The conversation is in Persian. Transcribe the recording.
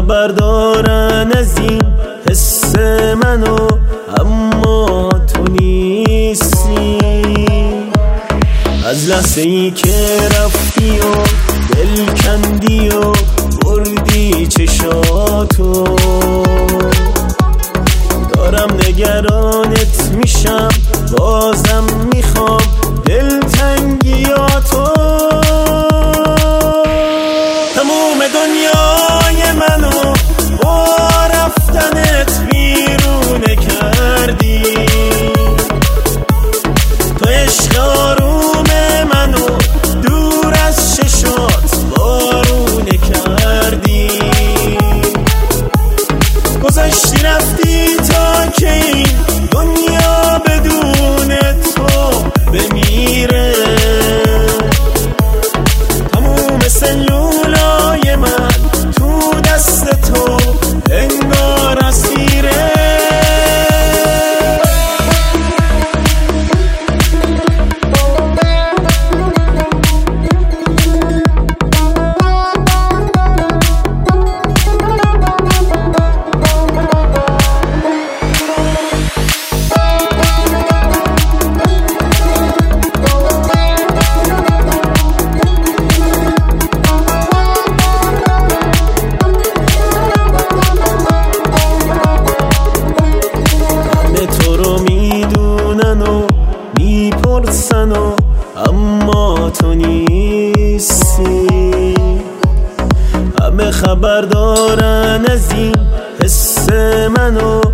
خبر دارن از این حس منو، اما تو نیستی. از لحظه ای که رفتی و دل کندی و بردی چشاتو، دارم نگرانت میشم، بازم میخوام دلتنگیاتو. تموم دنیای منو با رفتنت بیرونه کردی، تو عشق آروم منو دور از چشات بارونه کردی. گذشتی رفتی تا که این دنیا بدون تو بمیره. تموم سلولای من تو دست تو انگار اسیره. میپرسن و اما تو نیستی. همه خبر دارن از این حس منو،